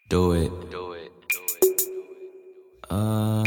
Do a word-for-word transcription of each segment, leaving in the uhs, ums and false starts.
Do it. Do it. Uh,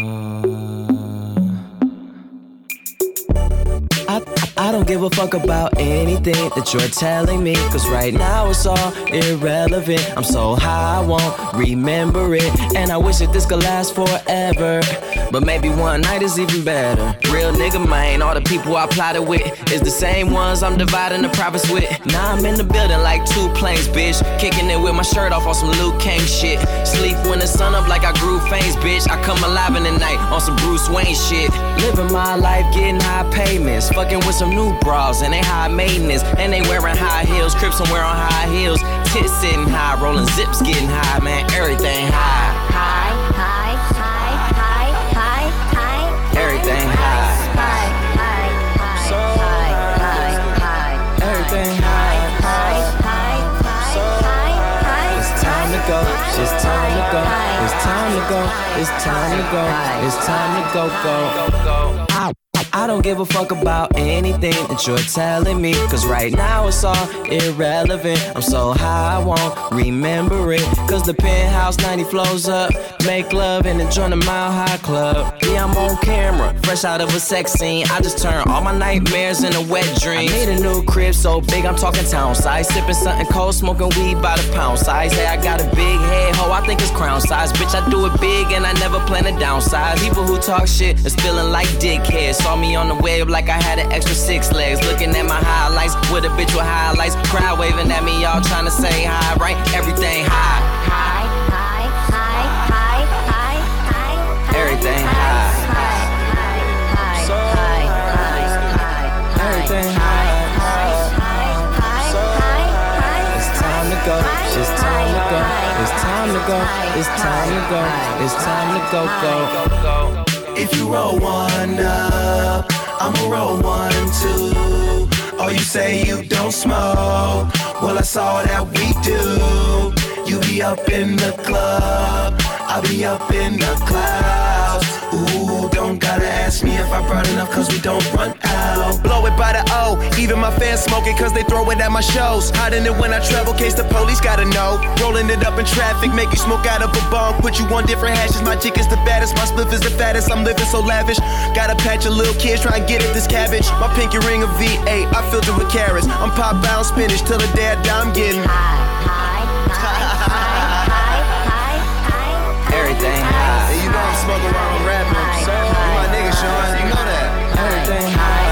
I, I don't give a fuck about anything that you're telling me, cause right now it's all irrelevant. I'm so high I won't remember it, and I wish that this could last forever, but maybe one night is even better. Real nigga man, all the people I plotted with is the same ones I'm dividing the profits with. Now I'm in the building like two planes, bitch, kicking it with my shirt off on some Luke Kang shit. Sleep when the sun up like I grew fangs, bitch. I come alive in the night on some Bruce Wayne shit. Living my life, getting high payments, fucking with some new bras and they high maintenance, and they wearing high heels, Crips somewhere on high heels, tits sitting high, rolling zips, getting high, man, everything high. High, high, high, high, high, high. Everything high. High, high, high, So high, high, high. Everything high. High, high, high, high, high. It's time to go. It's time to go. It's time to go. It's time to go. It's time to go, go, go. I, I don't give a fuck about anything that you're telling me, cause right now it's all irrelevant. I'm so high I won't remember it, cause the penthouse ninety flows up, make love and enjoy the Mile High Club. Yeah, I'm on camera, fresh out of a sex scene. I just turned all my nightmares into wet dreams. I need a new crib so big I'm talking town size, sipping something cold, smoking weed by the pound size. Say I got a big head, ho, I think it's crown size. Bitch, I do it big and I never plan to downsize. People who talk shit is feeling like dickheads. Saw me on the web like I had an extra six legs, looking at my highlights with a bitch with highlights, crowd waving at me, y'all trying to say hi, right? Everything high. High, high, high, high, high, high. Everything high. High, high, high, So high, high, high. Everything High, high. high, high, high, So high, high. It's time to go. It's time to go. It's time to go. It's time to go. It's time to go, go, go. If you roll one up, I'ma roll one too. Oh, you say you don't smoke, well I saw that we do. You be up in the club, I be up in the clouds. Ooh, don't gotta ask me if I brought enough, cause we don't run out. Blow it by the O, even my fans smoking cause they throw it at my shows. Hiding it when I travel, case the police gotta know. Rolling it up in traffic, make you smoke out of a bong. Put you on different hashes, my chick is the baddest, my spliff is the fattest, I'm living so lavish. Got a patch of little kids trying to get at this cabbage. My pinky ring a V eight, I filled it with carrots. I'm pop bound spinach till the day I die, I'm getting High, high, high, high, high, high. Everything high. Hey, you know I'm smoking while I'm rapping. So, you my nigga, Sean, you know that. Everything high.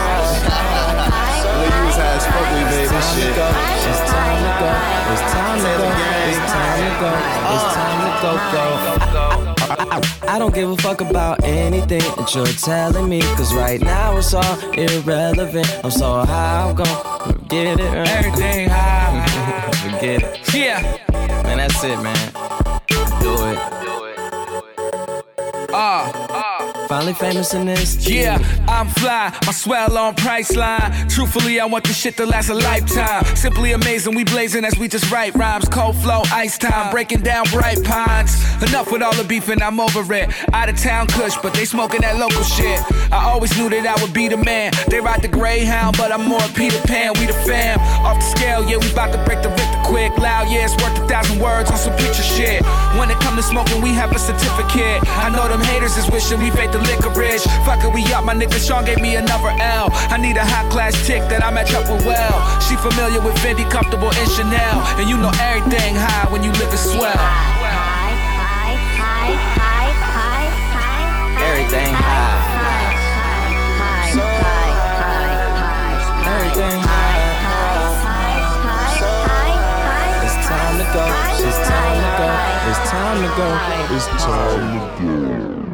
Well, you was high as fuck when you made this shit. It's time to go. It's time to go. It's time to go. It's time to go, go. I, I, I don't give a fuck about anything that you're telling me, cause right now it's all irrelevant. I'm so high, I'm gon' forget it. Right? Everything high. Forget it. Yeah. Man, that's it, man. Do it. Ah. Uh. Finally famous in this. Yeah, I'm fly, my swell on Priceline. Truthfully, I want this shit to last a lifetime. Simply amazing, we blazing as we just write rhymes. Cold flow, ice time, breaking down bright pines. Enough with all the beef and I'm over it. Out of town kush, but they smoking that local shit. I always knew that I would be the man. They ride the Greyhound, but I'm more Peter Pan. We the fam, off the scale, yeah, we bout to break the Richter quick. Loud, yeah, it's worth a thousand words on some picture shit. When it come to smoking, we have a certificate. I know them haters is wishing we fake the licorice. Fuck it, we up, my nigga Sean gave me another L. I need a high class chick that I match up with well. She familiar with Fendi, comfortable in Chanel. And you know everything high when you live swell. High, high, high, high, high, high. Everything high. High, high, So high, high, high. Everything high. It's time to go. It's time to go. It's time to go. It's time to go.